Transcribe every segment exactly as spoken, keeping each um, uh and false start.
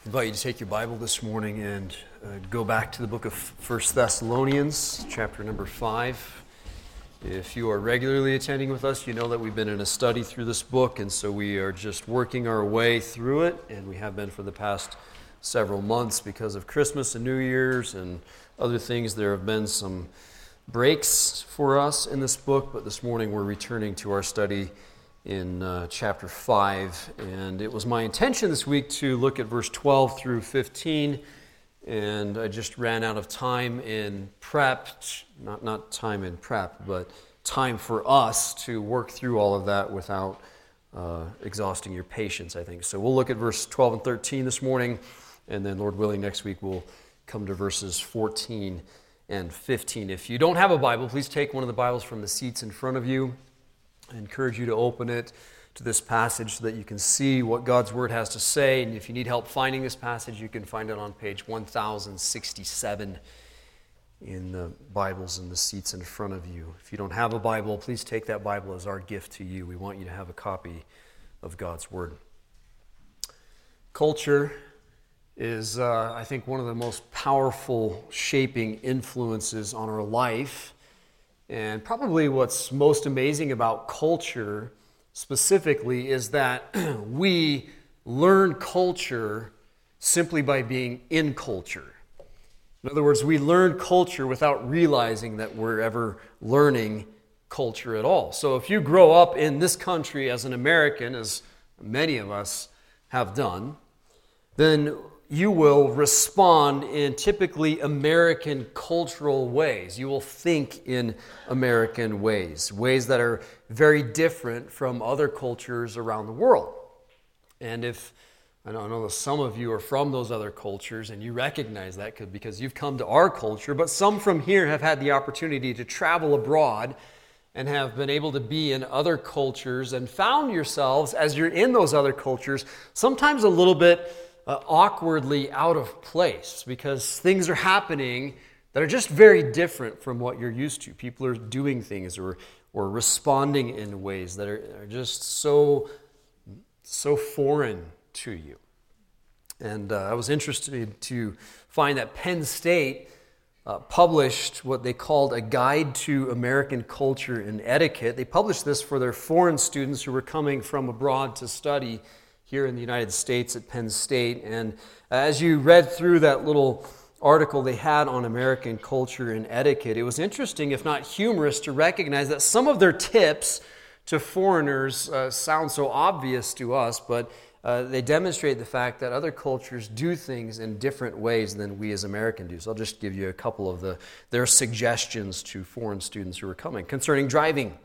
I invite you to take your Bible this morning and uh, go back to the book of First Thessalonians, chapter number five. If you are regularly attending with us, you know that we've been in a study through this book, and so we are just working our way through it, and we have been for the past several months because of Christmas and New Year's and other things. There have been some breaks for us in this book, but this morning we're returning to our study in uh, chapter five, and it was my intention this week to look at verse twelve through fifteen, and I just ran out of time in prep, not, not time in prep, but time for us to work through all of that without uh, exhausting your patience, I think. So we'll look at verse twelve and thirteen this morning, and then Lord willing next week we'll come to verses fourteen and fifteen. If you don't have a Bible, please take one of the Bibles from the seats in front of you. I encourage you to open it to this passage so that you can see what God's Word has to say. And if you need help finding this passage, you can find it on page one thousand sixty-seven in the Bibles in the seats in front of you. If you don't have a Bible, please take that Bible as our gift to you. We want you to have a copy of God's Word. Culture is, uh, I think, one of the most powerful shaping influences on our life. And probably what's most amazing about culture specifically is that we learn culture simply by being in culture. In other words, we learn culture without realizing that we're ever learning culture at all. So if you grow up in this country as an American, as many of us have done, then you will respond in typically American cultural ways. You will think in American ways, ways that are very different from other cultures around the world. And if, I know, I know that some of you are from those other cultures and you recognize that because you've come to our culture, but some from here have had the opportunity to travel abroad and have been able to be in other cultures and found yourselves, as you're in those other cultures, sometimes a little bit Uh, awkwardly out of place because things are happening that are just very different from what you're used to. People are doing things or or responding in ways that are, are just so so foreign to you. And uh, I was interested to find that Penn State uh, published what they called a Guide to American Culture and Etiquette. They published this for their foreign students who were coming from abroad to study here in the United States at Penn State. And as you read through that little article they had on American culture and etiquette, it was interesting, if not humorous, to recognize that some of their tips to foreigners uh, sound so obvious to us, but uh, they demonstrate the fact that other cultures do things in different ways than we as Americans do. So I'll just give you a couple of the their suggestions to foreign students who are coming. Concerning driving,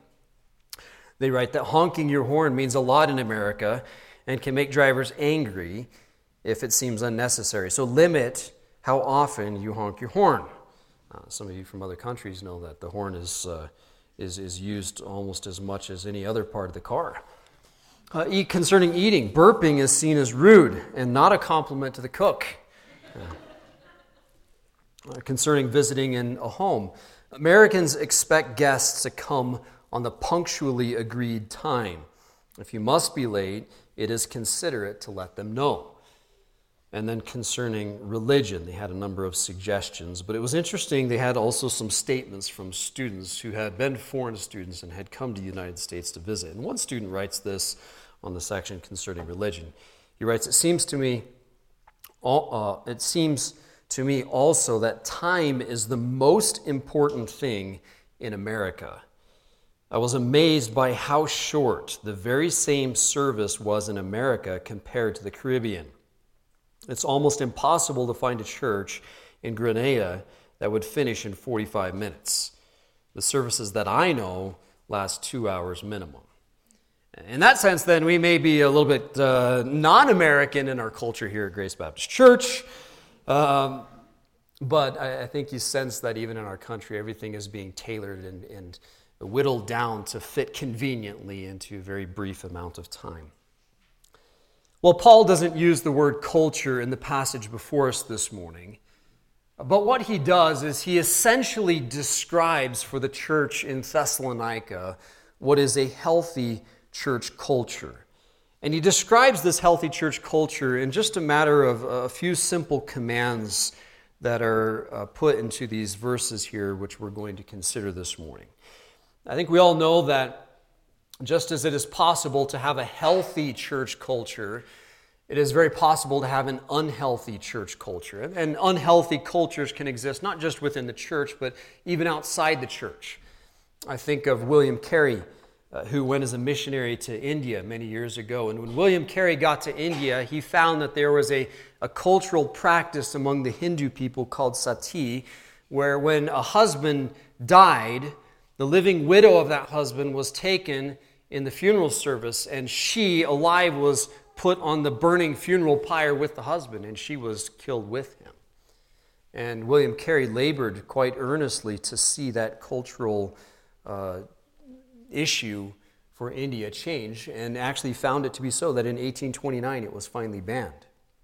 they write that honking your horn means a lot in America and can make drivers angry if it seems unnecessary. So limit how often you honk your horn. Uh, some of you from other countries know that the horn is uh, is is used almost as much as any other part of the car. Uh, eat, concerning eating, burping is seen as rude and not a compliment to the cook. Uh, uh, concerning visiting in a home, Americans expect guests to come on the punctually agreed time. If you must be late, it is considerate to let them know. And then concerning religion, they had a number of suggestions, but it was interesting, they had also some statements from students who had been foreign students and had come to the United States to visit. And one student writes this on the section concerning religion. He writes, it seems to me, uh, it seems to me also that time is the most important thing in America. I was amazed by how short the very same service was in America compared to the Caribbean. It's almost impossible to find a church in Grenada that would finish in forty-five minutes. The services that I know last two hours minimum. In that sense, then, we may be a little bit uh, non-American in our culture here at Grace Baptist Church, um, but I, I think you sense that even in our country, everything is being tailored and, and whittled down to fit conveniently into a very brief amount of time. Well, Paul doesn't use the word culture in the passage before us this morning, but what he does is he essentially describes for the church in Thessalonica what is a healthy church culture. And he describes this healthy church culture in just a matter of a few simple commands that are uh, put into these verses here, which we're going to consider this morning. I think we all know that just as it is possible to have a healthy church culture, it is very possible to have an unhealthy church culture. And unhealthy cultures can exist not just within the church, but even outside the church. I think of William Carey, uh, who went as a missionary to India many years ago. And when William Carey got to India, he found that there was a, a cultural practice among the Hindu people called sati, where when a husband died, the living widow of that husband was taken in the funeral service, and she, alive, was put on the burning funeral pyre with the husband, and she was killed with him. And William Carey labored quite earnestly to see that cultural uh, issue for India change, and actually found it to be so that in eighteen twenty-nine it was finally banned.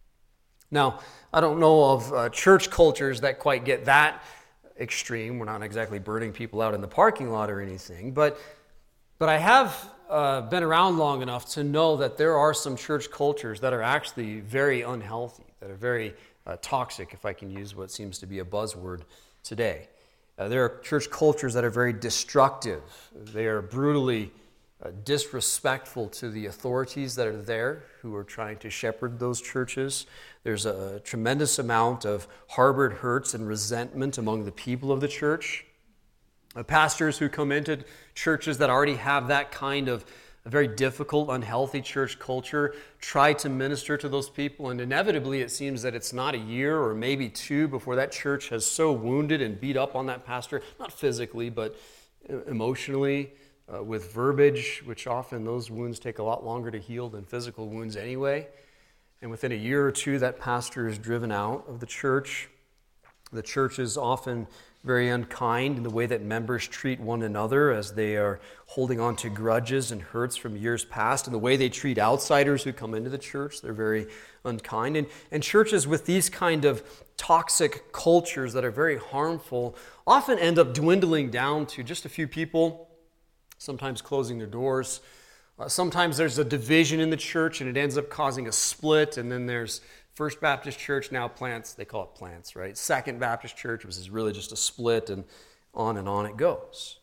Now, I don't know of uh, church cultures that quite get that extreme. We're not exactly burning people out in the parking lot or anything, but but I have uh, been around long enough to know that there are some church cultures that are actually very unhealthy, that are very uh, toxic, if I can use what seems to be a buzzword today. Uh, there are church cultures that are very destructive. They are brutally uh, disrespectful to the authorities that are there who are trying to shepherd those churches. There's a tremendous amount of harbored hurts and resentment among the people of the church. Uh, pastors who come into churches that already have that kind of a very difficult, unhealthy church culture try to minister to those people, and inevitably it seems that it's not a year or maybe two before that church has so wounded and beat up on that pastor, not physically, but emotionally, uh, with verbiage, which often those wounds take a lot longer to heal than physical wounds anyway. And within a year or two, that pastor is driven out of the church. The church is often very unkind in the way that members treat one another as they are holding on to grudges and hurts from years past, and the way they treat outsiders who come into the church. They're very unkind. And, and churches with these kind of toxic cultures that are very harmful often end up dwindling down to just a few people, sometimes closing their doors. Uh, sometimes there's a division in the church and it ends up causing a split, and then there's First Baptist Church, now plants, they call it plants, right? Second Baptist Church, which is really just a split, and on and on it goes.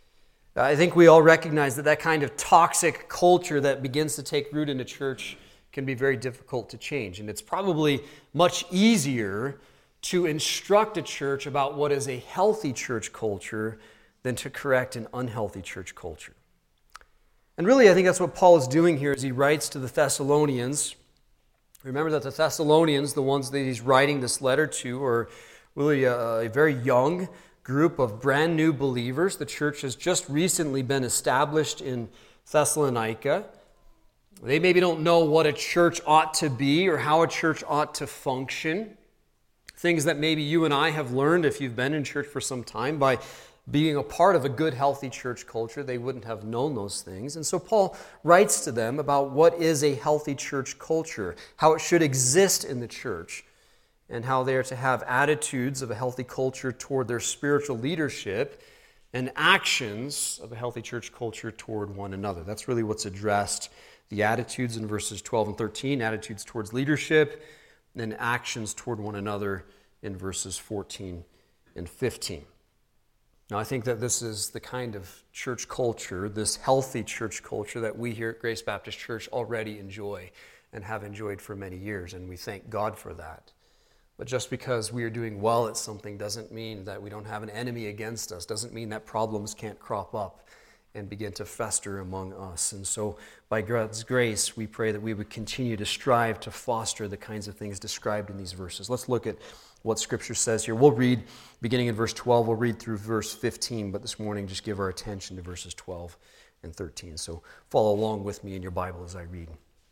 I think we all recognize that that kind of toxic culture that begins to take root in a church can be very difficult to change. And it's probably much easier to instruct a church about what is a healthy church culture than to correct an unhealthy church culture. And really, I think that's what Paul is doing here as he writes to the Thessalonians. Remember that the Thessalonians, the ones that he's writing this letter to, are really a, a very young group of brand new believers. The church has just recently been established in Thessalonica. They maybe don't know what a church ought to be or how a church ought to function. Things that maybe you and I have learned if you've been in church for some time by being a part of a good, healthy church culture. They wouldn't have known those things. And so Paul writes to them about what is a healthy church culture, how it should exist in the church, and how they are to have attitudes of a healthy culture toward their spiritual leadership and actions of a healthy church culture toward one another. That's really what's addressed. The attitudes in verses twelve and thirteen, attitudes towards leadership, and actions toward one another in verses fourteen and fifteen. Now, I think that this is the kind of church culture, this healthy church culture that we here at Grace Baptist Church already enjoy and have enjoyed for many years, and we thank God for that. But just because we are doing well at something doesn't mean that we don't have an enemy against us, doesn't mean that problems can't crop up and begin to fester among us. And so, by God's grace, we pray that we would continue to strive to foster the kinds of things described in these verses. Let's look at what Scripture says here. We'll read, beginning in verse twelve, we'll read through verse fifteen, but this morning just give our attention to verses twelve and thirteen. So follow along with me in your Bible as I read.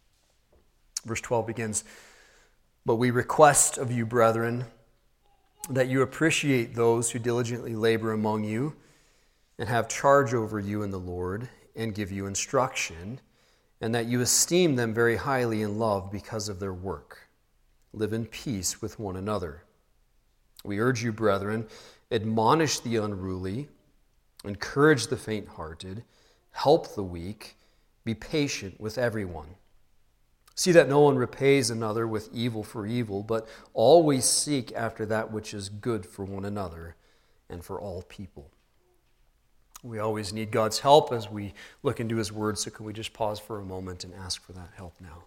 Verse twelve begins, "But we request of you, brethren, that you appreciate those who diligently labor among you and have charge over you in the Lord and give you instruction, and that you esteem them very highly in love because of their work. Live in peace with one another. We urge you, brethren, admonish the unruly, encourage the faint-hearted, help the weak, be patient with everyone. See that no one repays another with evil for evil, but always seek after that which is good for one another and for all people. We always need God's help as we look into His Word, so can we just pause for a moment and ask for that help now?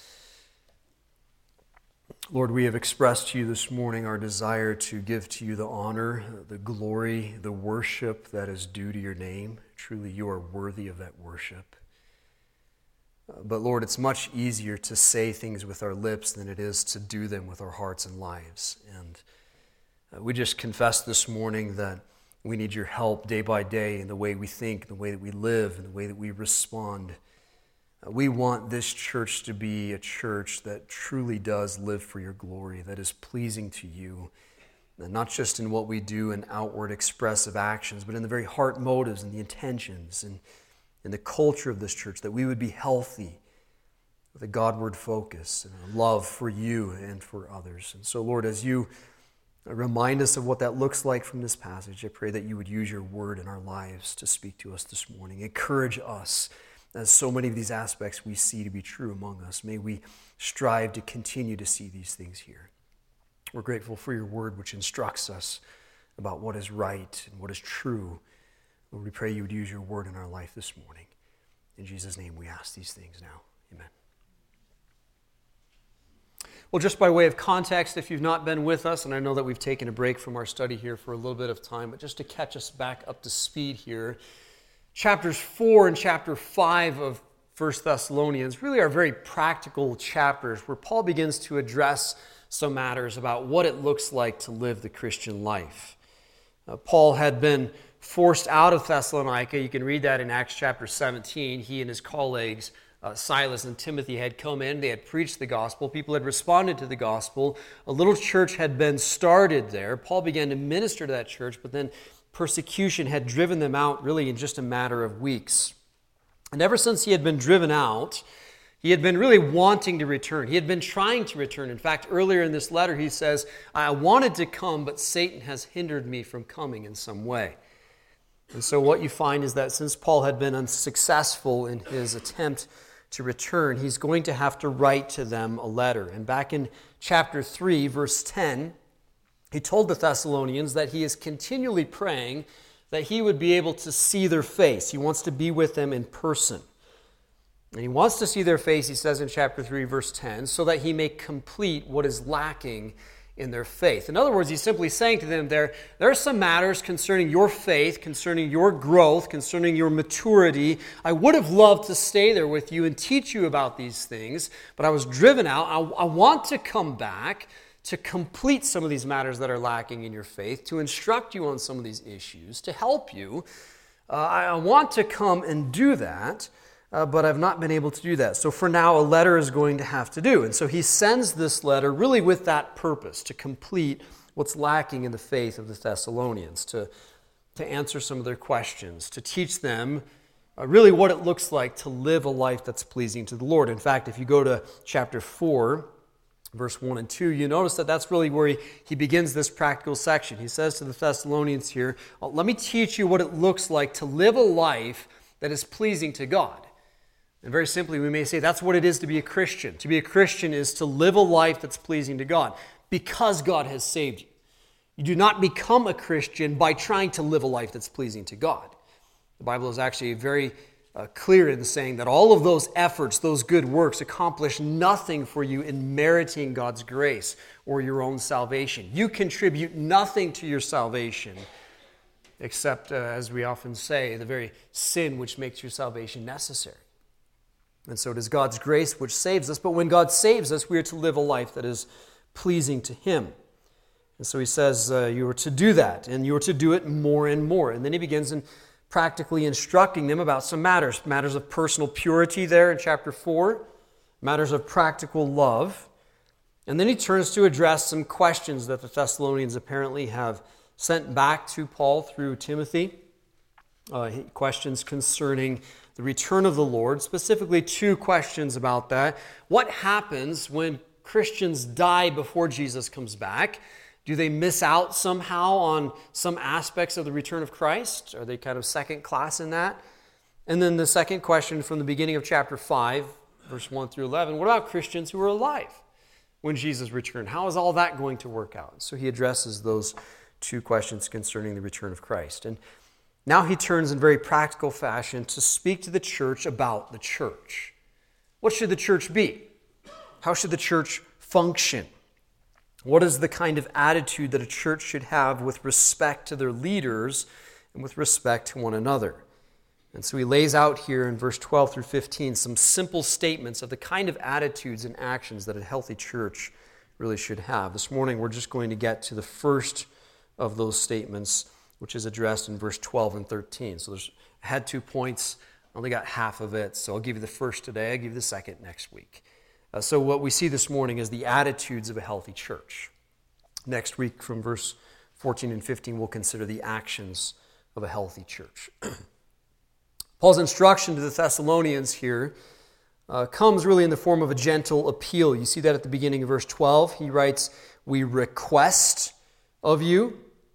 Lord, we have expressed to you this morning our desire to give to you the honor, the glory, the worship that is due to your name. Truly, you are worthy of that worship. But Lord, it's much easier to say things with our lips than it is to do them with our hearts and lives. And we just confess this morning that we need your help day by day in the way we think, the way that we live, and the way that we respond. We want this church to be a church that truly does live for your glory, that is pleasing to you, and not just in what we do in outward expressive actions, but in the very heart motives and the intentions and in the culture of this church, that we would be healthy with a Godward focus and a love for you and for others. And so, Lord, as you remind us of what that looks like from this passage, I pray that you would use your word in our lives to speak to us this morning. Encourage us, as so many of these aspects we see to be true among us. May we strive to continue to see these things here. We're grateful for your word, which instructs us about what is right and what is true. Lord, we pray you would use your word in our life this morning. In Jesus' name we ask these things now. Amen. Well, just by way of context, if you've not been with us, and I know that we've taken a break from our study here for a little bit of time, but just to catch us back up to speed here, chapters four and chapter five of First Thessalonians really are very practical chapters where Paul begins to address some matters about what it looks like to live the Christian life. Uh, Paul had been forced out of Thessalonica. You can read that in Acts chapter seventeen. He and his colleagues, uh, Silas and Timothy, had come in. They had preached the gospel. People had responded to the gospel. A little church had been started there. Paul began to minister to that church, but then persecution had driven them out really in just a matter of weeks. And ever since he had been driven out, he had been really wanting to return. He had been trying to return. In fact, earlier in this letter, he says, I wanted to come, but Satan has hindered me from coming in some way. And so what you find is that since Paul had been unsuccessful in his attempt to return, he's going to have to write to them a letter. And back in chapter three, verse ten, he told the Thessalonians that he is continually praying that he would be able to see their face. He wants to be with them in person. And he wants to see their face, he says in chapter three, verse ten, so that he may complete what is lacking in their faith. In other words, he's simply saying to them there, there are some matters concerning your faith, concerning your growth, concerning your maturity. I would have loved to stay there with you and teach you about these things, but I was driven out. I, I want to come back to complete some of these matters that are lacking in your faith, to instruct you on some of these issues, to help you. Uh, I want to come and do that, uh, but I've not been able to do that. So for now, a letter is going to have to do. And so he sends this letter really with that purpose, to complete what's lacking in the faith of the Thessalonians, to, to answer some of their questions, to teach them uh, really what it looks like to live a life that's pleasing to the Lord. In fact, if you go to chapter four, verse one and two, you notice that that's really where he, he begins this practical section. He says to the Thessalonians here, let me teach you what it looks like to live a life that is pleasing to God. And very simply, we may say that's what it is to be a Christian. To be a Christian is to live a life that's pleasing to God because God has saved you. You do not become a Christian by trying to live a life that's pleasing to God. The Bible is actually very uh, clear in saying that all of those efforts, those good works, accomplish nothing for you in meriting God's grace or your own salvation. You contribute nothing to your salvation except, uh, as we often say, the very sin which makes your salvation necessary. And so it is God's grace which saves us, but when God saves us, we are to live a life that is pleasing to Him. And so he says uh, you are to do that, and you are to do it more and more. And then he begins in practically instructing them about some matters, matters of personal purity there in chapter four, matters of practical love. And then he turns to address some questions that the Thessalonians apparently have sent back to Paul through Timothy, uh, questions concerning the return of the Lord, specifically two questions about that. What happens when Christians die before Jesus comes back? Do they miss out somehow on some aspects of the return of Christ? Are they kind of second class in that? And then the second question from the beginning of chapter five, verse one through eleven. What about Christians who are alive when Jesus returned? How is all that going to work out? So he addresses those two questions concerning the return of Christ. And now he turns in very practical fashion to speak to the church about the church. What should the church be? How should the church function? What is the kind of attitude that a church should have with respect to their leaders and with respect to one another? And so he lays out here in verse twelve through fifteen some simple statements of the kind of attitudes and actions that a healthy church really should have. This morning we're just going to get to the first of those statements, which is addressed in verse twelve and thirteen. So there's, I had two points, I only got half of it, so I'll give you the first today, I'll give you the second next week. Uh, so what we see this morning is the attitudes of a healthy church. Next week from verse fourteen and fifteen, we'll consider the actions of a healthy church. Paul's instruction to the Thessalonians here uh, comes really in the form of a gentle appeal. You see that at the beginning of verse twelve. He writes, "We request of you,"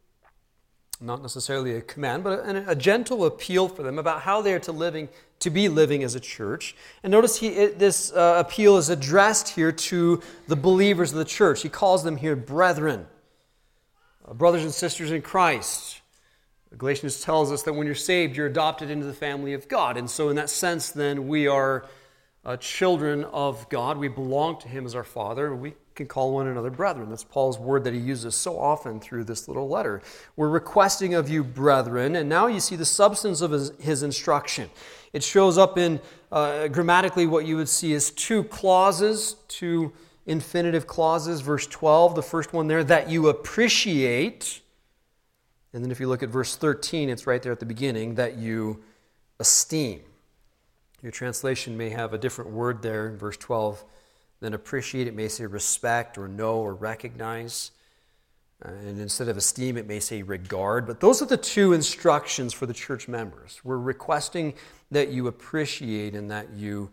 not necessarily a command, but a, a gentle appeal for them about how they are to living to be living as a church. And notice he, it, this uh, appeal is addressed here to the believers of the church. He calls them here brethren, uh, brothers and sisters in Christ. Galatians tells us that when you're saved, you're adopted into the family of God. And so in that sense, then, we are uh, children of God. We belong to Him as our Father. We can call one another brethren. That's Paul's word that he uses so often through this little letter. We're requesting of you, brethren, and now you see the substance of his, his instruction. It shows up in, uh, grammatically, what you would see as two clauses, two infinitive clauses. Verse twelve, the first one there, that you appreciate. And then if you look at verse thirteen, it's right there at the beginning, that you esteem. Your translation may have a different word there in verse twelve than appreciate. It may say respect or know or recognize. Uh, and instead of esteem, it may say regard. But those are the two instructions for the church members. We're requesting that you appreciate and that you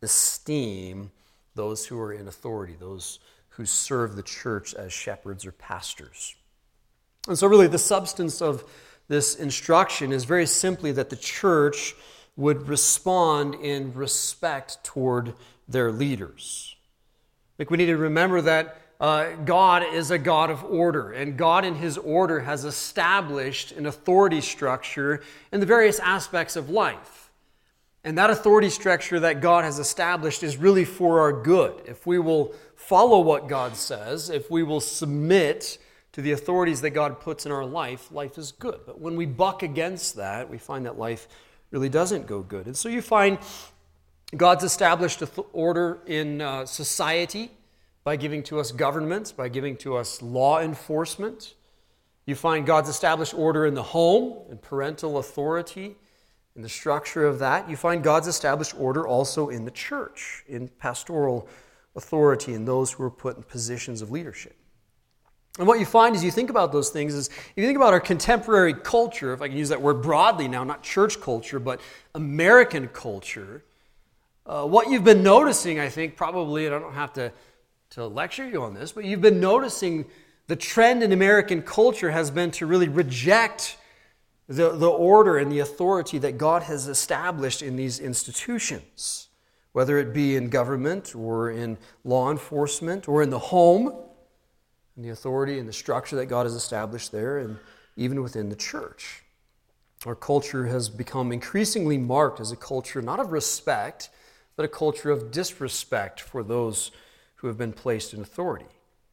esteem those who are in authority, those who serve the church as shepherds or pastors. And so really the substance of this instruction is very simply that the church would respond in respect toward their leaders. I think we need to remember that uh, God is a God of order, and God in His order has established an authority structure in the various aspects of life. And that authority structure that God has established is really for our good. If we will follow what God says, if we will submit to the authorities that God puts in our life, life is good. But when we buck against that, we find that life really doesn't go good. And so you find God's established order in uh, society by giving to us governments, by giving to us law enforcement. You find God's established order in the home and parental authority and the structure of that. You find God's established order also in the church, in pastoral authority and those who are put in positions of leadership. And what you find as you think about those things is, if you think about our contemporary culture, if I can use that word broadly now, not church culture, but American culture, uh, what you've been noticing, I think, probably, and I don't have to, to lecture you on this, but you've been noticing the trend in American culture has been to really reject the, the order and the authority that God has established in these institutions, whether it be in government or in law enforcement or in the home, and the authority and the structure that God has established there, and even within the church. Our culture has become increasingly marked as a culture not of respect, but a culture of disrespect for those who have been placed in authority.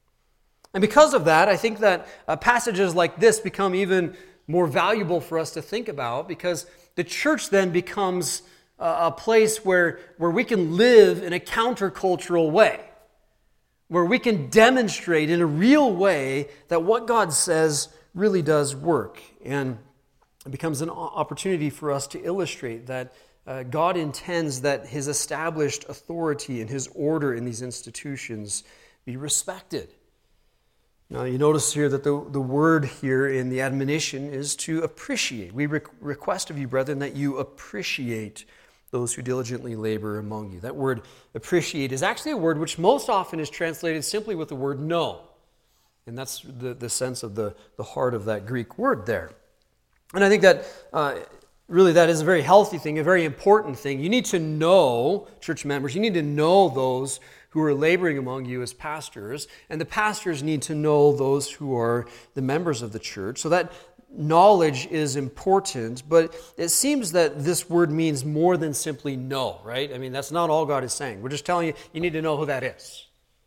And because of that, I think that uh, passages like this become even more valuable for us to think about, because the church then becomes uh, a place where, where we can live in a countercultural way, where we can demonstrate in a real way that what God says really does work. And it becomes an opportunity for us to illustrate that uh, God intends that His established authority and His order in these institutions be respected. Now you notice here that the, the word here in the admonition is to appreciate. We re- request of you, brethren, that you appreciate those who diligently labor among you. That word appreciate is actually a word which most often is translated simply with the word know. And that's the, the sense of the, the heart of that Greek word there. And I think that uh, really that is a very healthy thing, a very important thing. You need to know, church members, you need to know those who are laboring among you as pastors, and the pastors need to know those who are the members of the church. So that knowledge is important, but it seems that this word means more than simply know, right? I mean, that's not all God is saying. We're just telling you, you need to know who that is.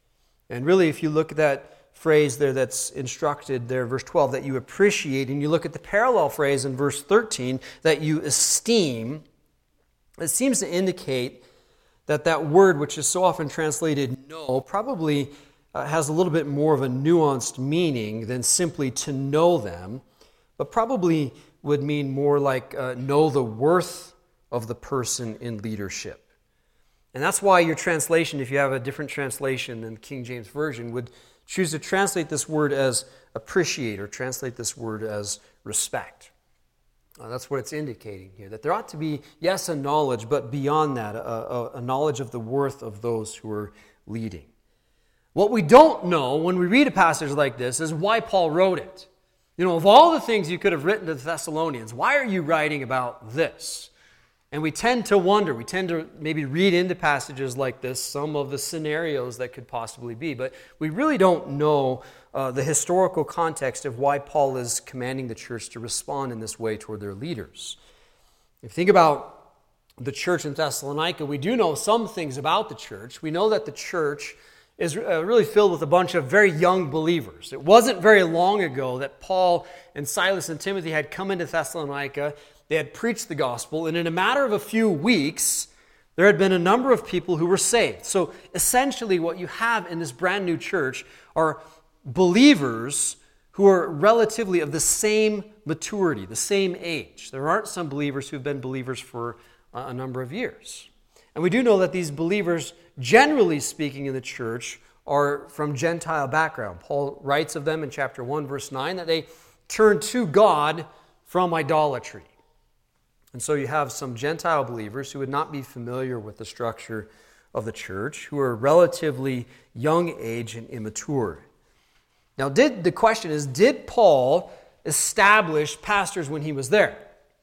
And really, if you look at that phrase there that's instructed there, verse twelve, that you appreciate, and you look at the parallel phrase in verse thirteen, that you esteem, it seems to indicate that that word, which is so often translated know, probably uh, has a little bit more of a nuanced meaning than simply to know them, but probably would mean more like uh, know the worth of the person in leadership. And that's why your translation, if you have a different translation than the King James Version, would choose to translate this word as appreciate or translate this word as respect. Uh, that's what it's indicating here, that there ought to be, yes, a knowledge, but beyond that, a, a, a knowledge of the worth of those who are leading. What we don't know when we read a passage like this is why Paul wrote it. You know, of all the things you could have written to the Thessalonians, why are you writing about this? And we tend to wonder, we tend to maybe read into passages like this some of the scenarios that could possibly be, but we really don't know uh, the historical context of why Paul is commanding the church to respond in this way toward their leaders. If you think about the church in Thessalonica, we do know some things about the church. We know that the church is uh, really filled with a bunch of very young believers. It wasn't very long ago that Paul and Silas and Timothy had come into Thessalonica. They had preached the gospel, and in a matter of a few weeks, there had been a number of people who were saved. So essentially what you have in this brand new church are believers who are relatively of the same maturity, the same age. There aren't some believers who've been believers for a number of years. And we do know that these believers, generally speaking in the church, are from Gentile background. Paul writes of them in chapter one, verse nine, that they turn to God from idolatry. And so you have some Gentile believers who would not be familiar with the structure of the church, who are relatively young age and immature. Now, did the question is, did Paul establish pastors when he was there?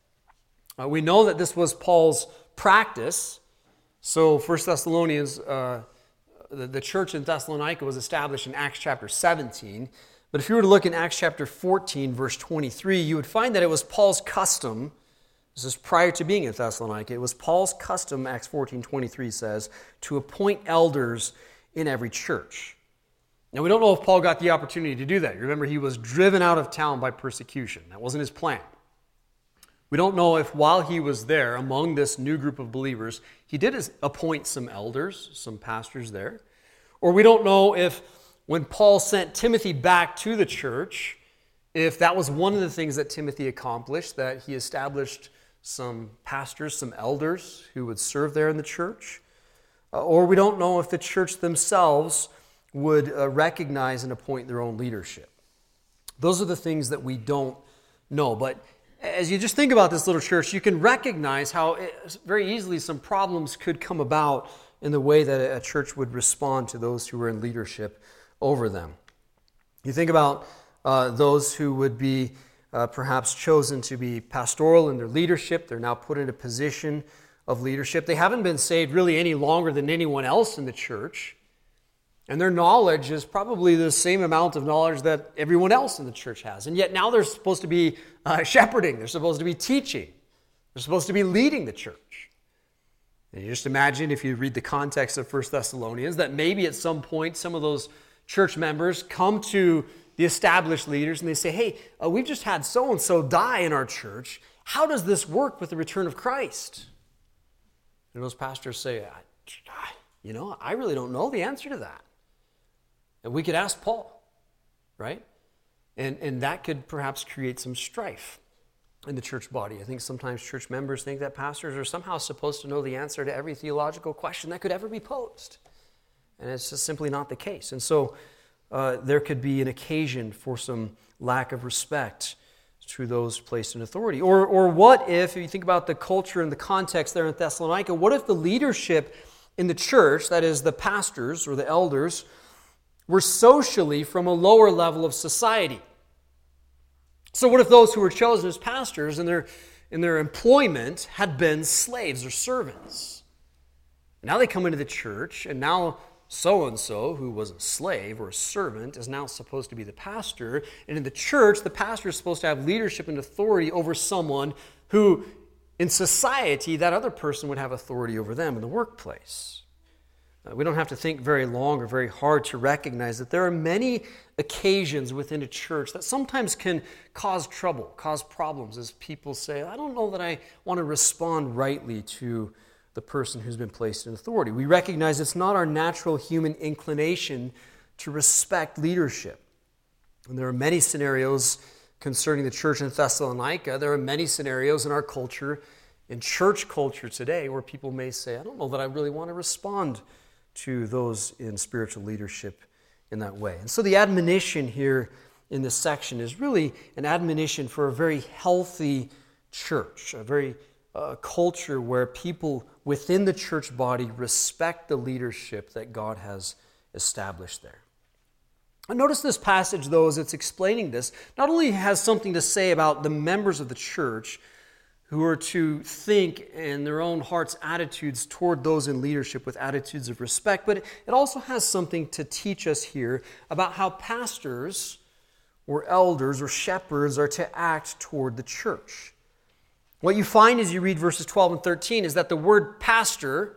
Uh, we know that this was Paul's practice. So First Thessalonians, uh, the, the church in Thessalonica was established in Acts chapter seventeen. But if you were to look in Acts chapter fourteen, verse twenty-three, you would find that it was Paul's custom. This is prior to being in Thessalonica. It was Paul's custom, Acts fourteen twenty-three says, to appoint elders in every church. Now, we don't know if Paul got the opportunity to do that. You remember, he was driven out of town by persecution. That wasn't his plan. We don't know if while he was there, among this new group of believers, he did appoint some elders, some pastors there. Or we don't know if when Paul sent Timothy back to the church, if that was one of the things that Timothy accomplished, that he established some pastors, some elders who would serve there in the church. Uh, or we don't know if the church themselves would uh, recognize and appoint their own leadership. Those are the things that we don't know. But as you just think about this little church, you can recognize how it, very easily some problems could come about in the way that a church would respond to those who were in leadership over them. You think about uh, those who would be uh, perhaps chosen to be pastoral in their leadership. They're now put in a position of leadership. They haven't been saved really any longer than anyone else in the church. And their knowledge is probably the same amount of knowledge that everyone else in the church has. And yet now they're supposed to be uh, shepherding. They're supposed to be teaching. They're supposed to be leading the church. And you just imagine, if you read the context of First Thessalonians, that maybe at some point some of those church members come to the established leaders and they say, hey, uh, we've just had so-and-so die in our church. How does this work with the return of Christ? And those pastors say, you know, I really don't know the answer to that. And we could ask Paul, right? And, and that could perhaps create some strife in the church body. I think sometimes church members think that pastors are somehow supposed to know the answer to every theological question that could ever be posed. And it's just simply not the case. And so uh, there could be an occasion for some lack of respect to those placed in authority. Or, or what if, if you think about the culture and the context there in Thessalonica, what if the leadership in the church, that is the pastors or the elders, were socially from a lower level of society? So what if those who were chosen as pastors, and they're, in their employment had been slaves or servants. Now they come into the church, and now so-and-so, who was a slave or a servant, is now supposed to be the pastor. And in the church, the pastor is supposed to have leadership and authority over someone who, in society, that other person would have authority over them in the workplace. Uh, we don't have to think very long or very hard to recognize that there are many occasions within a church that sometimes can cause trouble, cause problems, as people say, I don't know that I want to respond rightly to the person who's been placed in authority. We recognize it's not our natural human inclination to respect leadership. And there are many scenarios concerning the church in Thessalonica. There are many scenarios in our culture, in church culture today, where people may say, I don't know that I really want to respond to those in spiritual leadership in that way. And so the admonition here in this section is really an admonition for a very healthy church, a very uh, culture where people within the church body respect the leadership that God has established there. And notice this passage, though, as it's explaining this, not only has something to say about the members of the church who are to think in their own heart's attitudes toward those in leadership with attitudes of respect, but it also has something to teach us here about how pastors or elders or shepherds are to act toward the church. What you find as you read verses twelve and thirteen is that the word pastor,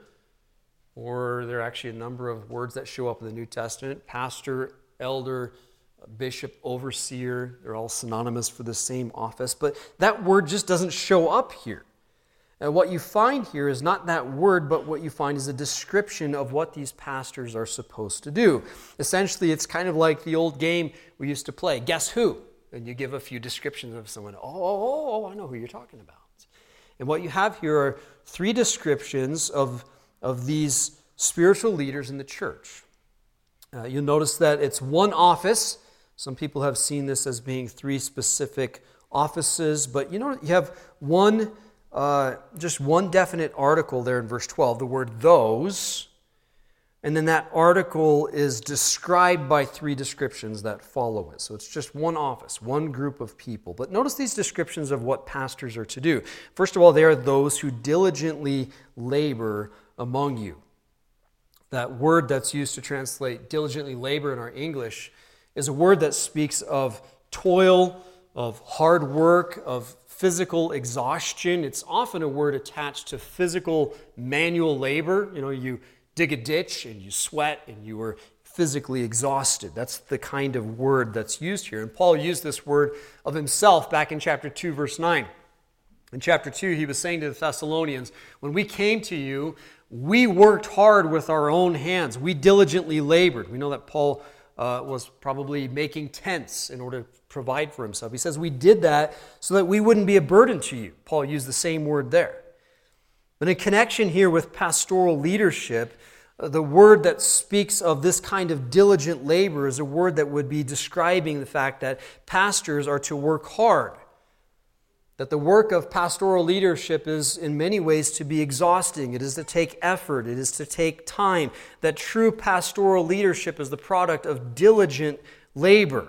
or there are actually a number of words that show up in the New Testament, pastor, elder, bishop, overseer, they're all synonymous for the same office, but that word just doesn't show up here. And what you find here is not that word, but what you find is a description of what these pastors are supposed to do. Essentially, it's kind of like the old game we used to play, Guess Who? And you give a few descriptions of someone. Oh, oh, oh, I know who you're talking about. And what you have here are three descriptions of, of these spiritual leaders in the church. Uh, you'll notice that it's one office. Some people have seen this as being three specific offices, but you know, you have one, uh, just one definite article there in verse twelve, the word those, and then that article is described by three descriptions that follow it. So it's just one office, one group of people. But notice these descriptions of what pastors are to do. First of all, they are those who diligently labor among you. That word that's used to translate diligently labor in our English is a word that speaks of toil, of hard work, of physical exhaustion. It's often a word attached to physical manual labor. You know, you dig a ditch and you sweat and you were physically exhausted. That's the kind of word that's used here. And Paul used this word of himself back in chapter two, verse nine. In chapter two, he was saying to the Thessalonians, when we came to you, we worked hard with our own hands. We diligently labored. We know that Paul uh, was probably making tents in order to provide for himself. He says we did that so that we wouldn't be a burden to you. Paul used the same word there. But in connection here with pastoral leadership, the word that speaks of this kind of diligent labor is a word that would be describing the fact that pastors are to work hard. That the work of pastoral leadership is in many ways to be exhausting. It is to take effort. It is to take time. That true pastoral leadership is the product of diligent labor.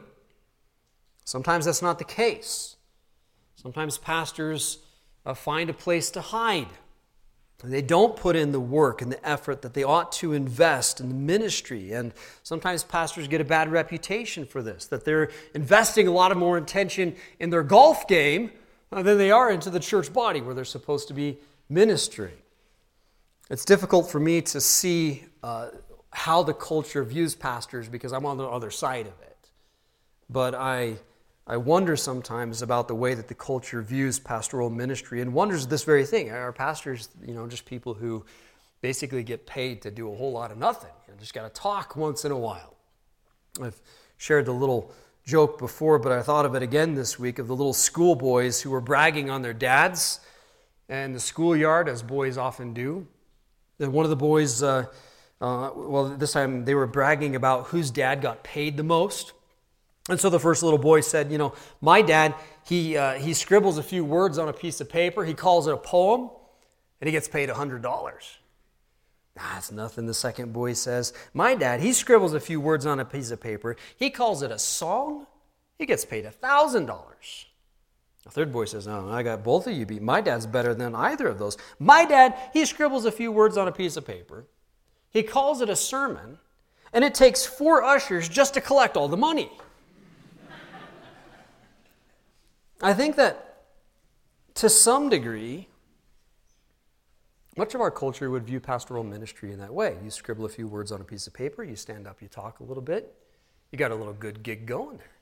Sometimes that's not the case. Sometimes pastors uh, find a place to hide. They don't put in the work and the effort that they ought to invest in the ministry. And sometimes pastors get a bad reputation for this, that they're investing a lot of more attention in their golf game than they are into the church body where they're supposed to be ministering. It's difficult for me to see uh, how the culture views pastors because I'm on the other side of it. But I I wonder sometimes about the way that the culture views pastoral ministry and wonders this very thing. Are pastors, you know, just people who basically get paid to do a whole lot of nothing? You know, just got to talk once in a while. I've shared the little joke before, but I thought of it again this week of the little schoolboys who were bragging on their dads and the schoolyard, as boys often do. And one of the boys, uh, uh, well, this time they were bragging about whose dad got paid the most. And so the first little boy said, you know, my dad, he uh, he scribbles a few words on a piece of paper. He calls it a poem, and he gets paid one hundred dollars. That's nothing, the second boy says. My dad, he scribbles a few words on a piece of paper. He calls it a song. He gets paid one thousand dollars. A third boy says, "No, I got both of you beat. My dad's better than either of those. My dad, he scribbles a few words on a piece of paper. He calls it a sermon, and it takes four ushers just to collect all the money." I think that to some degree, much of our culture would view pastoral ministry in that way. You scribble a few words on a piece of paper, you stand up, you talk a little bit, you got a little good gig going there.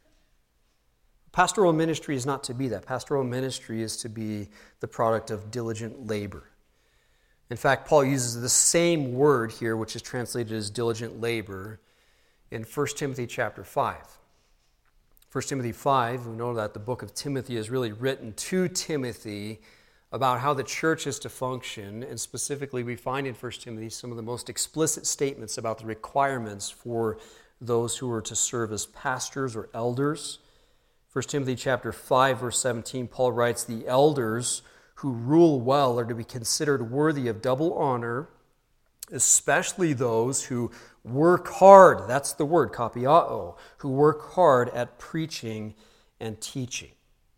Pastoral ministry is not to be that. Pastoral ministry is to be the product of diligent labor. In fact, Paul uses the same word here, which is translated as diligent labor, in First Timothy chapter five. First Timothy five, we know that the book of Timothy is really written to Timothy about how the church is to function, and specifically we find in First Timothy some of the most explicit statements about the requirements for those who are to serve as pastors or elders. First Timothy chapter five, verse seventeen, Paul writes, "The elders who rule well are to be considered worthy of double honor, especially those who work hard," that's the word, kapiao, "who work hard at preaching and teaching."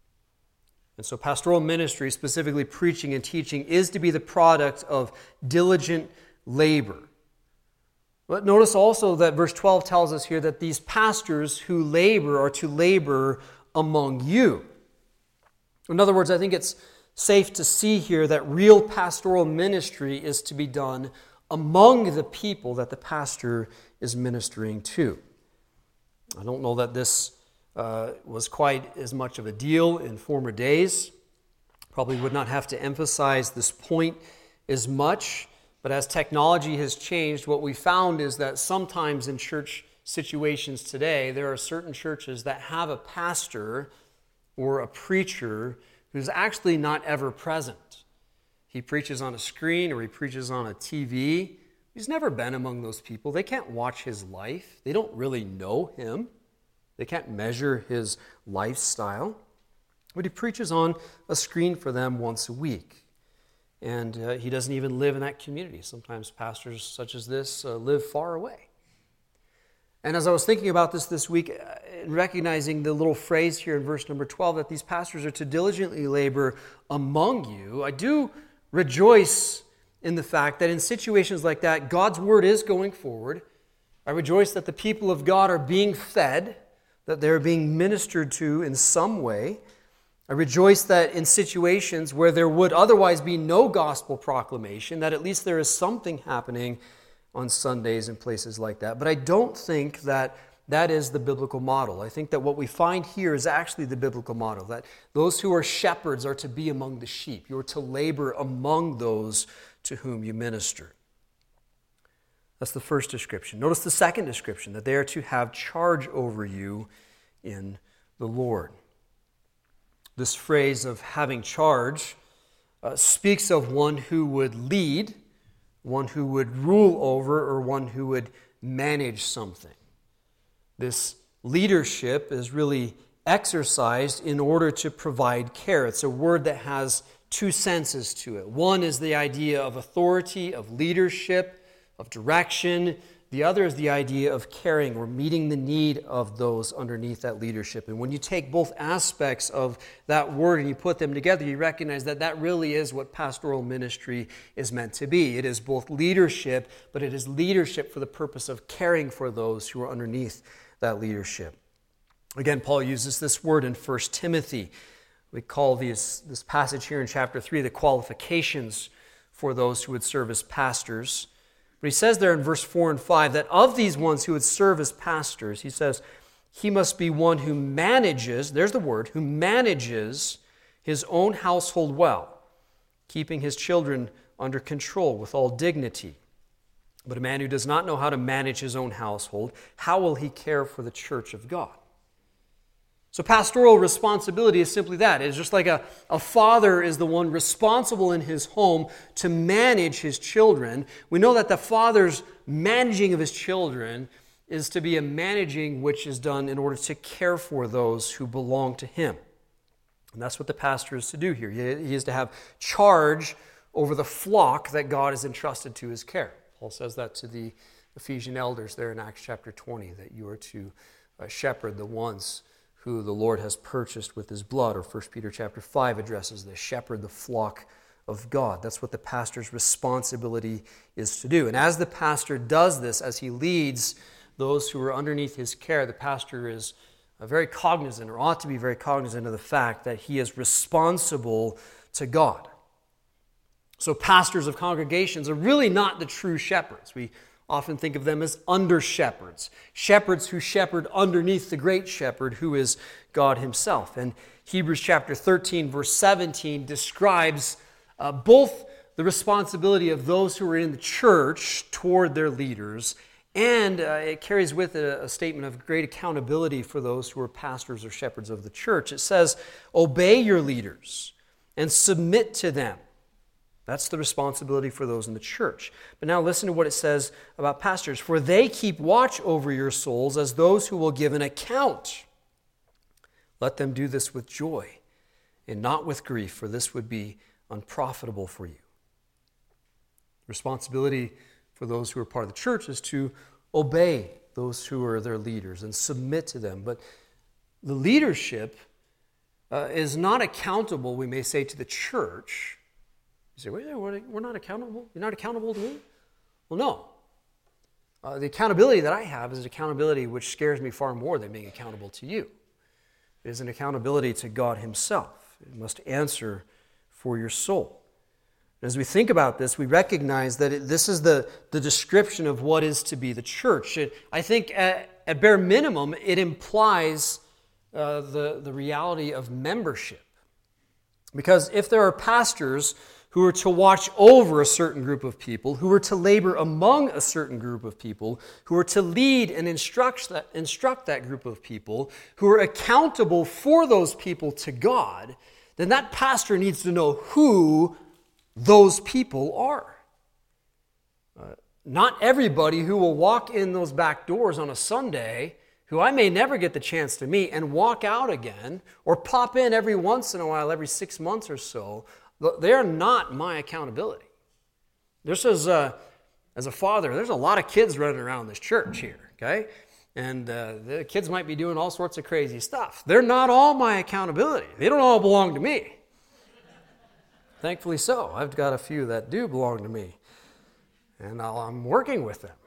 And so pastoral ministry, specifically preaching and teaching, is to be the product of diligent labor. But notice also that verse twelve tells us here that these pastors who labor are to labor among you. In other words, I think it's safe to see here that real pastoral ministry is to be done among the people that the pastor is ministering to. I don't know that this uh, was quite as much of a deal in former days. Probably would not have to emphasize this point as much, but as technology has changed, what we found is that sometimes in church situations today, there are certain churches that have a pastor or a preacher who's actually not ever present. He preaches on a screen or he preaches on a T V. He's never been among those people. They can't watch his life. They don't really know him. They can't measure his lifestyle. But he preaches on a screen for them once a week. And uh, he doesn't even live in that community. Sometimes pastors such as this uh, live far away. And as I was thinking about this this week, uh, recognizing the little phrase here in verse number twelve, that these pastors are to diligently labor among you, I do rejoice in the fact that in situations like that, God's word is going forward. I rejoice that the people of God are being fed, that they're being ministered to in some way. I rejoice that in situations where there would otherwise be no gospel proclamation, that at least there is something happening on Sundays and places like that. But I don't think that that is the biblical model. I think that what we find here is actually the biblical model, that those who are shepherds are to be among the sheep. You are to labor among those to whom you minister. That's the first description. Notice the second description, that they are to have charge over you in the Lord. This phrase of having charge uh, speaks of one who would lead, one who would rule over, or one who would manage something. This leadership is really exercised in order to provide care. It's a word that has two senses to it. One is the idea of authority, of leadership, of direction. The other is the idea of caring or meeting the need of those underneath that leadership. And when you take both aspects of that word and you put them together, you recognize that that really is what pastoral ministry is meant to be. It is both leadership, but it is leadership for the purpose of caring for those who are underneath that leadership. Again, Paul uses this word in First Timothy. We call these, this passage here in chapter three the qualifications for those who would serve as pastors. But he says there in verse four and five that of these ones who would serve as pastors, he says, he must be one who manages, there's the word, who manages his own household well, keeping his children under control with all dignity. But a man who does not know how to manage his own household, how will he care for the church of God? So pastoral responsibility is simply that. It's just like a, a father is the one responsible in his home to manage his children. We know that the father's managing of his children is to be a managing which is done in order to care for those who belong to him. And that's what the pastor is to do here. He, he is to have charge over the flock that God has entrusted to his care. Paul says that to the Ephesian elders there in Acts chapter twenty, that you are to uh, shepherd the ones who the Lord has purchased with his blood, or First Peter chapter five addresses this, shepherd the flock of God. That's what the pastor's responsibility is to do. And as the pastor does this, as he leads those who are underneath his care, the pastor is very cognizant, or ought to be very cognizant of the fact that he is responsible to God. So pastors of congregations are really not the true shepherds. We often think of them as under-shepherds, shepherds who shepherd underneath the great shepherd who is God himself. And Hebrews chapter thirteen, verse seventeen describes uh, both the responsibility of those who are in the church toward their leaders, and uh, it carries with it a, a statement of great accountability for those who are pastors or shepherds of the church. It says, obey your leaders and submit to them. That's the responsibility for those in the church. But now listen to what it says about pastors. For they keep watch over your souls as those who will give an account. Let them do this with joy and not with grief, for this would be unprofitable for you. Responsibility for those who are part of the church is to obey those who are their leaders and submit to them. But the leadership uh, is not accountable, we may say, to the church. You say, wait, we're not accountable? You're not accountable to me? Well, no. Uh, the accountability that I have is an accountability which scares me far more than being accountable to you. It is an accountability to God himself. It must answer for your soul. As we think about this, we recognize that it, this is the, the description of what is to be the church. It, I think at, at bare minimum, it implies uh, the, the reality of membership. Because if there are pastors who are to watch over a certain group of people, who are to labor among a certain group of people, who are to lead and instruct that, instruct that group of people, who are accountable for those people to God, then that pastor needs to know who those people are. Uh, not everybody who will walk in those back doors on a Sunday, who I may never get the chance to meet, and walk out again, or pop in every once in a while, every six months or so, they're not my accountability. Just as a, as a father, there's a lot of kids running around this church here, okay? And uh, the kids might be doing all sorts of crazy stuff. They're not all my accountability. They don't all belong to me. Thankfully so. I've got a few that do belong to me. And I'm working with them.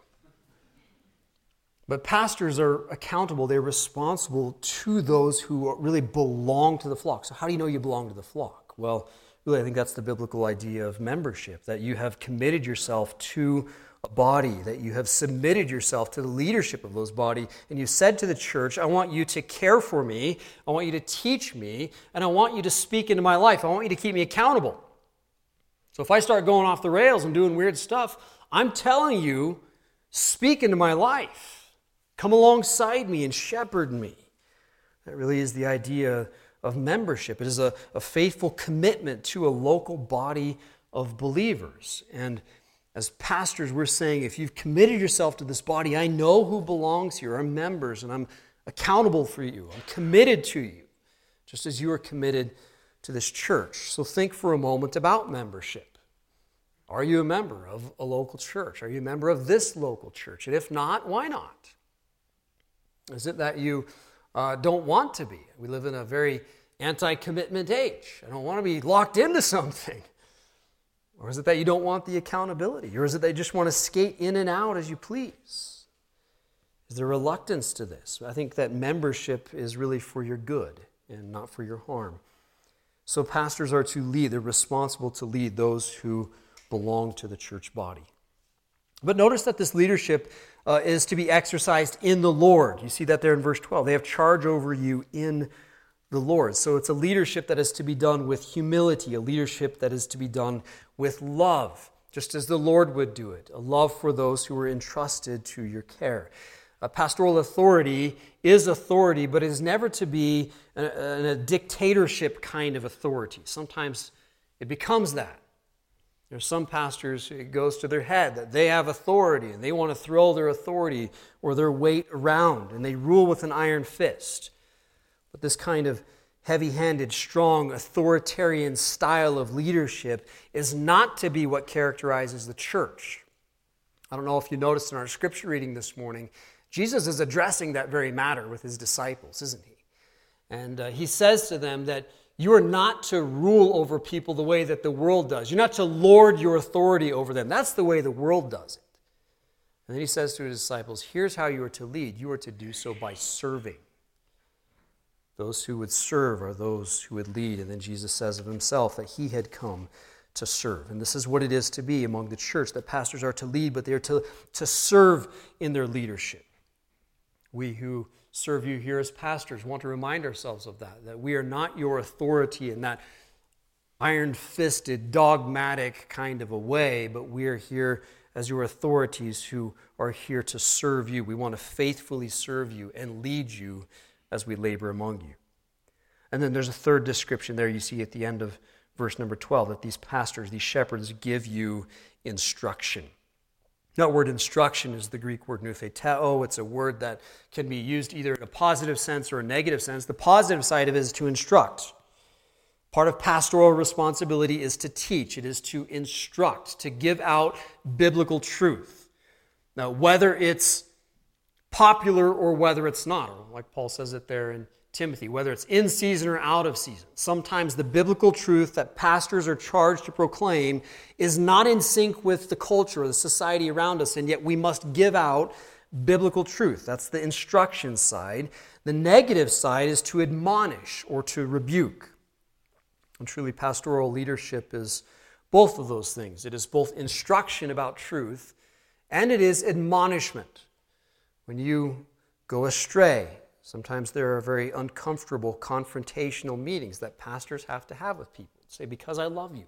But pastors are accountable. They're responsible to those who really belong to the flock. So how do you know you belong to the flock? Well, really, I think that's the biblical idea of membership, that you have committed yourself to a body, that you have submitted yourself to the leadership of those body, and you said to the church, I want you to care for me, I want you to teach me, and I want you to speak into my life. I want you to keep me accountable. So if I start going off the rails and doing weird stuff, I'm telling you, speak into my life. Come alongside me and shepherd me. That really is the idea of membership. It is a, a faithful commitment to a local body of believers. And as pastors, we're saying, if you've committed yourself to this body, I know who belongs here. I'm members, and I'm accountable for you. I'm committed to you, just as you are committed to this church. So think for a moment about membership. Are you a member of a local church? Are you a member of this local church? And if not, why not? Is it that you uh, don't want to be? We live in a very anti-commitment age. I don't want to be locked into something. Or is it that you don't want the accountability? Or is it that you just want to skate in and out as you please? Is there reluctance to this? I think that membership is really for your good and not for your harm. So pastors are to lead. They're responsible to lead those who belong to the church body. But notice that this leadership uh, is to be exercised in the Lord. You see that there in verse twelve. They have charge over you in the Lord. So it's a leadership that is to be done with humility, a leadership that is to be done with love, just as the Lord would do it, a love for those who are entrusted to your care. A pastoral authority is authority, but it is never to be a, a dictatorship kind of authority. Sometimes it becomes that. There's some pastors, it goes to their head that they have authority and they want to throw their authority or their weight around and they rule with an iron fist. But this kind of heavy-handed, strong, authoritarian style of leadership is not to be what characterizes the church. I don't know if you noticed in our scripture reading this morning, Jesus is addressing that very matter with his disciples, isn't he? And uh, he says to them that you are not to rule over people the way that the world does. You're not to lord your authority over them. That's the way the world does it. And then he says to his disciples, here's how you are to lead. You are to do so by serving. Those who would serve are those who would lead. And then Jesus says of himself that he had come to serve. And this is what it is to be among the church, that pastors are to lead, but they are to, to serve in their leadership. We who serve you here as pastors want to remind ourselves of that, that we are not your authority in that iron-fisted, dogmatic kind of a way, but we are here as your authorities who are here to serve you. We want to faithfully serve you and lead you as we labor among you. And then there's a third description there you see at the end of verse number twelve, that these pastors, these shepherds, give you instruction. That word instruction is the Greek word nutheteo. It's a word that can be used either in a positive sense or a negative sense. The positive side of it is to instruct. Part of pastoral responsibility is to teach. It is to instruct, to give out biblical truth. Now, whether it's popular or whether it's not, or like Paul says it there in Timothy, whether it's in season or out of season, sometimes the biblical truth that pastors are charged to proclaim is not in sync with the culture or the society around us, and yet we must give out biblical truth. That's the instruction side. The negative side is to admonish or to rebuke. And truly, pastoral leadership is both of those things. It is both instruction about truth and it is admonishment. When you go astray, sometimes there are very uncomfortable, confrontational meetings that pastors have to have with people. Say, because I love you,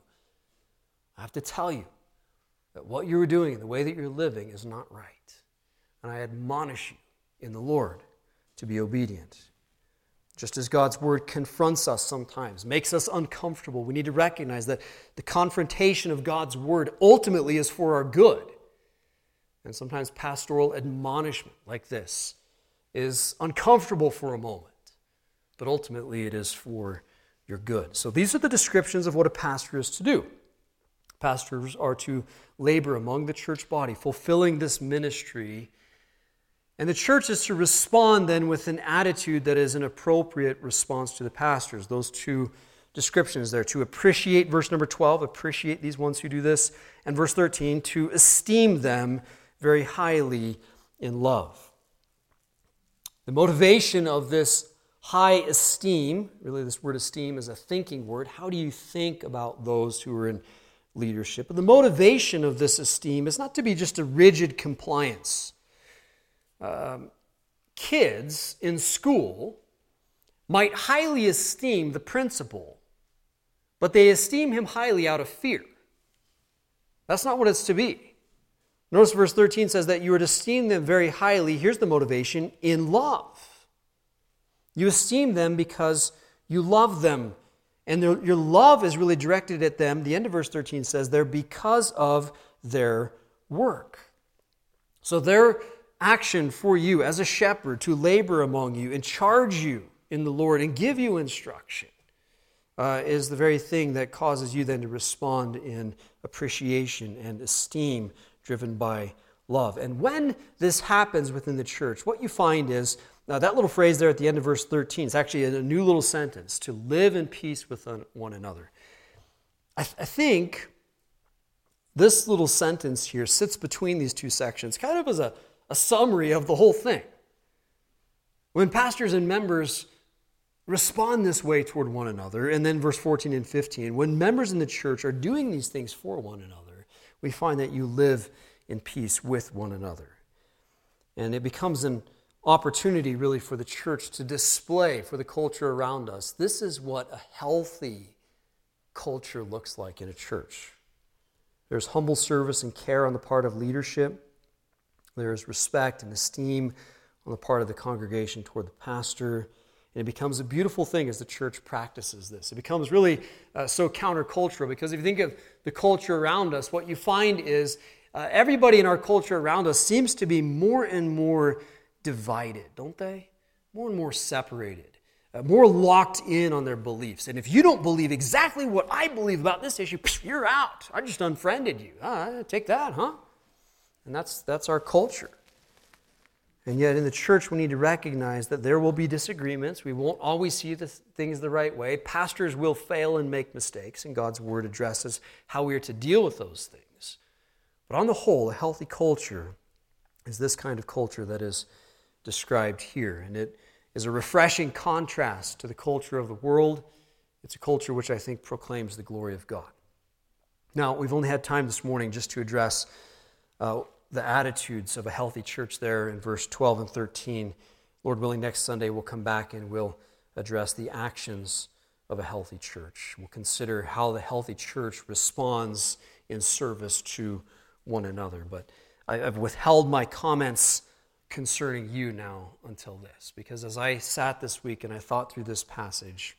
I have to tell you that what you're doing and the way that you're living is not right. And I admonish you in the Lord to be obedient. Just as God's word confronts us sometimes, makes us uncomfortable, we need to recognize that the confrontation of God's word ultimately is for our good. And sometimes pastoral admonishment like this is uncomfortable for a moment, but ultimately it is for your good. So these are the descriptions of what a pastor is to do. Pastors are to labor among the church body, fulfilling this ministry. And the church is to respond then with an attitude that is an appropriate response to the pastors. Those two descriptions there, to appreciate, verse number twelve, appreciate these ones who do this, and verse thirteen, to esteem them very highly in love. The motivation of this high esteem, really this word esteem is a thinking word. How do you think about those who are in leadership? But the motivation of this esteem is not to be just a rigid compliance. Um, kids in school might highly esteem the principal, but they esteem him highly out of fear. That's not what it's to be. Notice verse thirteen says that you are to esteem them very highly. Here's the motivation, in love. You esteem them because you love them. And your love is really directed at them. The end of verse thirteen says they're because of their work. So their action for you as a shepherd to labor among you and charge you in the Lord and give you instruction uh, is the very thing that causes you then to respond in appreciation and esteem driven by love. And when this happens within the church, what you find is uh, that little phrase there at the end of verse thirteen is actually a new little sentence, to live in peace with one another. I, th- I think this little sentence here sits between these two sections, kind of as a A summary of the whole thing. When pastors and members respond this way toward one another, and then verse fourteen and fifteen, when members in the church are doing these things for one another, we find that you live in peace with one another. And it becomes an opportunity really for the church to display for the culture around us. This is what a healthy culture looks like in a church. There's humble service and care on the part of leadership. There is respect and esteem on the part of the congregation toward the pastor. And it becomes a beautiful thing as the church practices this. It becomes really uh, so countercultural, because if you think of the culture around us, what you find is uh, everybody in our culture around us seems to be more and more divided, don't they? More and more separated, uh, more locked in on their beliefs. And if you don't believe exactly what I believe about this issue, you're out. I just unfriended you. Ah, take that, huh? And that's that's our culture. And yet in the church, we need to recognize that there will be disagreements. We won't always see the things the right way. Pastors will fail and make mistakes, and God's Word addresses how we are to deal with those things. But on the whole, a healthy culture is this kind of culture that is described here. And it is a refreshing contrast to the culture of the world. It's a culture which I think proclaims the glory of God. Now, we've only had time this morning just to address uh, the attitudes of a healthy church there in verse twelve and thirteen. Lord willing, next Sunday we'll come back and we'll address the actions of a healthy church. We'll consider how the healthy church responds in service to one another. But I've withheld my comments concerning you now until this, because as I sat this week and I thought through this passage,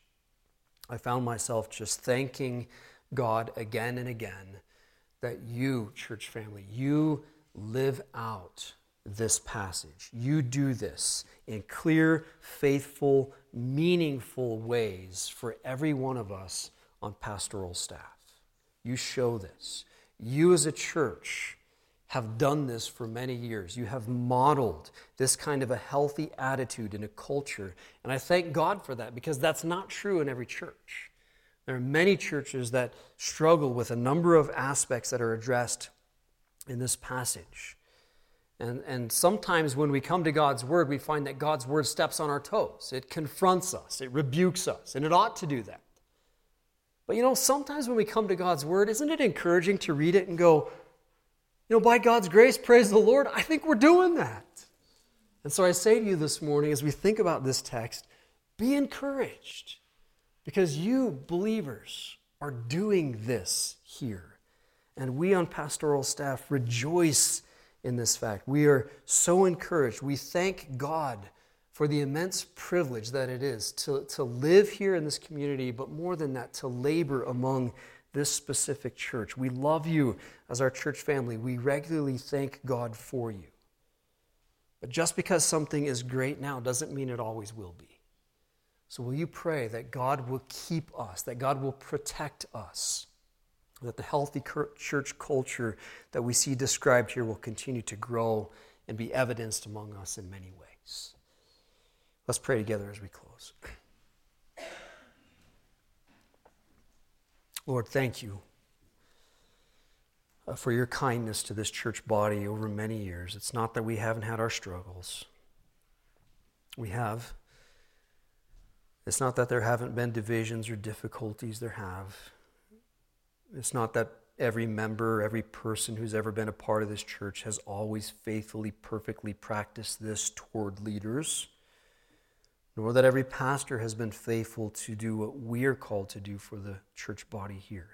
I found myself just thanking God again and again that you, church family, you live out this passage. You do this in clear, faithful, meaningful ways for every one of us on pastoral staff. You show this. You as a church have done this for many years. You have modeled this kind of a healthy attitude in a culture. And I thank God for that, because that's not true in every church. There are many churches that struggle with a number of aspects that are addressed in this passage. And, and sometimes when we come to God's Word, we find that God's Word steps on our toes. It confronts us. It rebukes us. And it ought to do that. But you know, sometimes when we come to God's Word, isn't it encouraging to read it and go, you know, by God's grace, praise the Lord, I think we're doing that. And so I say to you this morning, as we think about this text, be encouraged. Because you, believers, are doing this here. And we on pastoral staff rejoice in this fact. We are so encouraged. We thank God for the immense privilege that it is to, to live here in this community, but more than that, to labor among this specific church. We love you as our church family. We regularly thank God for you. But just because something is great now doesn't mean it always will be. So will you pray that God will keep us, that God will protect us, that the healthy church culture that we see described here will continue to grow and be evidenced among us in many ways. Let's pray together as we close. Lord, thank you for your kindness to this church body over many years. It's not that we haven't had our struggles. We have. It's not that there haven't been divisions or difficulties. There have. It's not that every member, every person who's ever been a part of this church has always faithfully, perfectly practiced this toward leaders, nor that every pastor has been faithful to do what we are called to do for the church body here.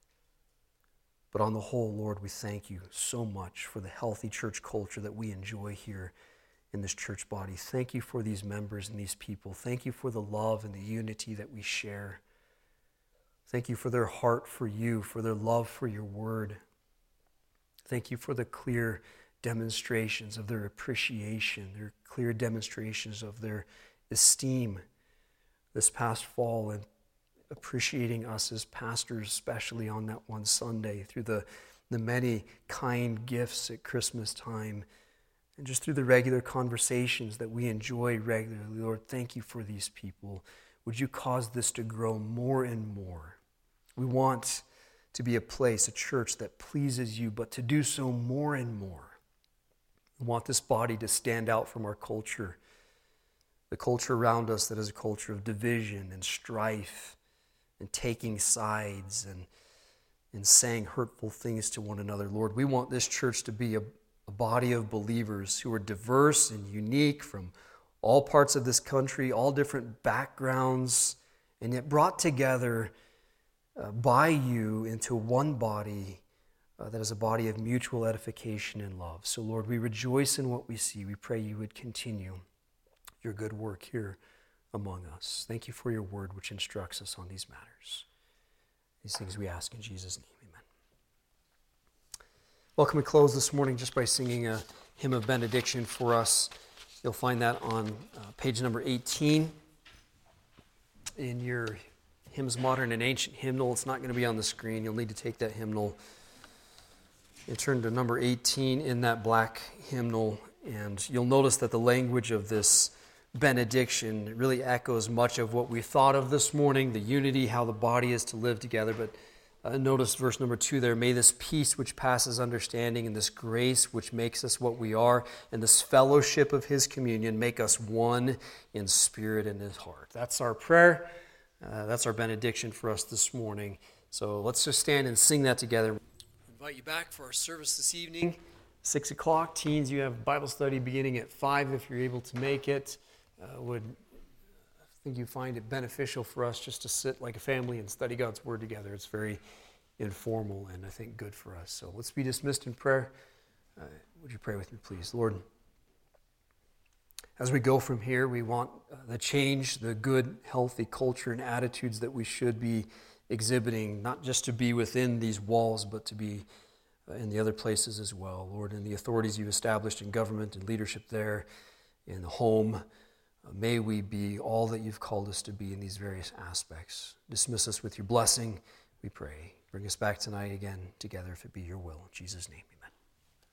But on the whole, Lord, we thank you so much for the healthy church culture that we enjoy here in this church body. Thank you for these members and these people. Thank you for the love and the unity that we share. Thank you for their heart for you, for their love for your word. Thank you for the clear demonstrations of their appreciation, their clear demonstrations of their esteem this past fall, and appreciating us as pastors, especially on that one Sunday, through the, the many kind gifts at Christmas time, and just through the regular conversations that we enjoy regularly. Lord, thank you for these people. Would you cause this to grow more and more? We want to be a place, a church that pleases you, but to do so more and more. We want this body to stand out from our culture, the culture around us that is a culture of division and strife and taking sides and, and saying hurtful things to one another. Lord, we want this church to be a, a body of believers who are diverse and unique from all parts of this country, all different backgrounds, and yet brought together uh, by you into one body uh, that is a body of mutual edification and love. So, Lord, we rejoice in what we see. We pray you would continue your good work here among us. Thank you for your word, which instructs us on these matters. These things we ask in Jesus' name. Amen. Well, can we close this morning just by singing a hymn of benediction for us? You'll find that on uh, page number eighteen in your Hymns Modern and Ancient hymnal. It's not going to be on the screen. You'll need to take that hymnal and turn to number eighteen in that black hymnal And you'll notice that the language of this benediction really echoes much of what we thought of this morning, the unity, how the body is to live together. But uh, notice verse number two there, may this peace which passes understanding and this grace which makes us what we are and this fellowship of his communion make us one in spirit and in heart. That's our prayer. Uh, that's our benediction for us this morning. So let's just stand and sing that together. I invite you back for our service this evening, six o'clock. Teens, you have Bible study beginning at five if you're able to make it. Uh, would I think you find it beneficial for us just to sit like a family and study God's Word together. It's very informal and I think good for us. So let's be dismissed in prayer. Uh, would you pray with me, please? Lord, as we go from here, we want uh, the change, the good, healthy culture and attitudes that we should be exhibiting, not just to be within these walls, but to be uh, in the other places as well. Lord, in the authorities you've established in government and leadership there, in the home, uh, may we be all that you've called us to be in these various aspects. Dismiss us with your blessing, we pray. Bring us back tonight again together if it be your will. In Jesus' name.